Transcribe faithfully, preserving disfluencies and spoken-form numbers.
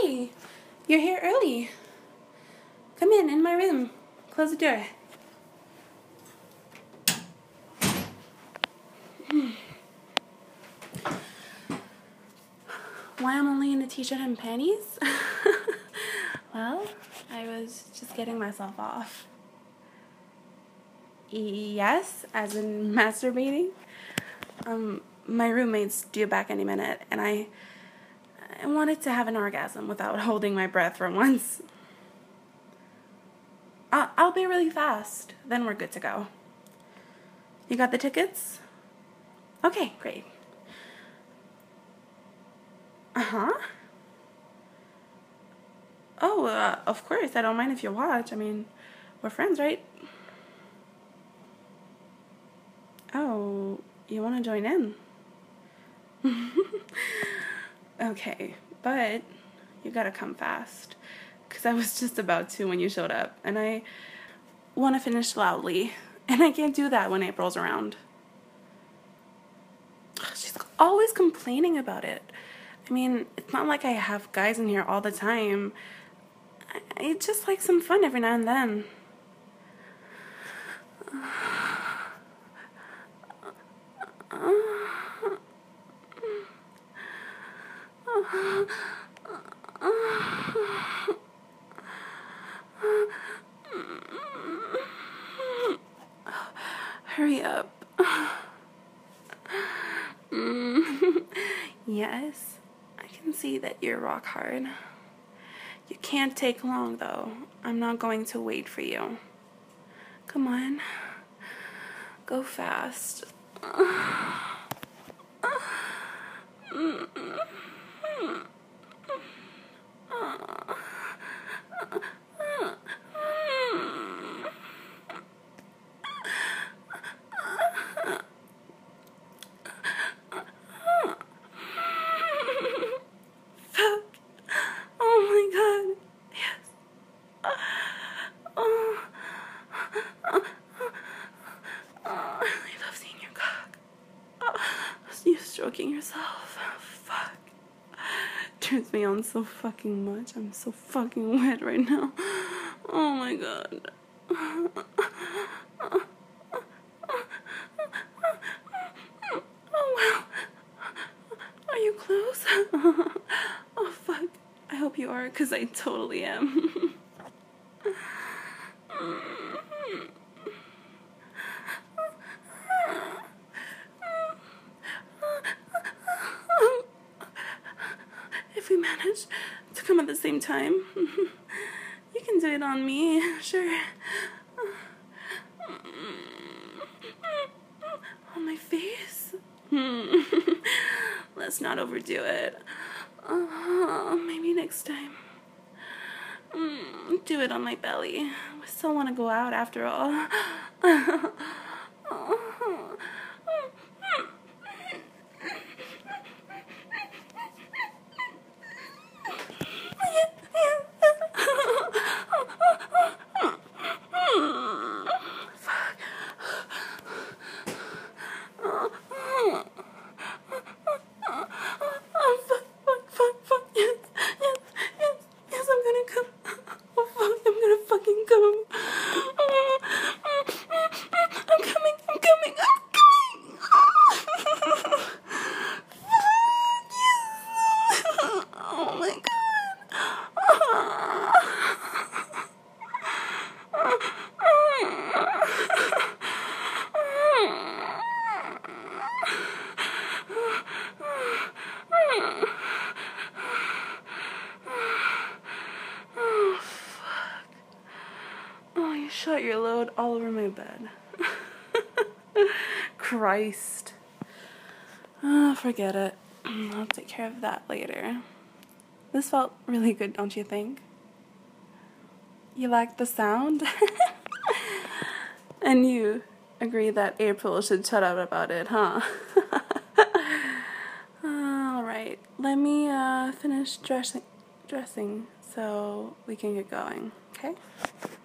Hey, you're here early. Come in, in my room. Close the door. Hmm. Why I'm only in a t-shirt and panties? Well, I was just getting myself off. Yes, as in masturbating. Um, my roommate's due back any minute, and I, I wanted to have an orgasm without holding my breath for once. I'll, I'll be really fast, then we're good to go. You got the tickets? Okay, great. Uh-huh. Oh, uh, of course, I don't mind if you watch. I mean, we're friends, right? Oh, you want to join in? Okay, but you gotta come fast, because I was just about to when you showed up, and I want to finish loudly, and I can't do that when April's around. She's always complaining about it. I mean, it's not like I have guys in here all the time. I, I just like some fun every now and then. Hurry up. Yes, I can see that you're rock hard. You can't take long, though. I'm not going to wait for you. Come on. Go fast. You stroking yourself. Fuck. Turns me on so fucking much. I'm so fucking wet right now. Oh my god. Oh wow. Are you close? Oh fuck. I hope you are, because I totally am. If we manage to come at the same time, you can do it on me, sure. On my face? Let's not overdo it. Uh, maybe next time. Do it on my belly. We still want to go out after all. Shot your load all over my bed. Christ. Oh, forget it. I'll take care of that later. This felt really good, don't you think? You like the sound? And you agree that April should shut up about it, huh? Alright, let me uh, finish dressing, dressing so we can get going, okay?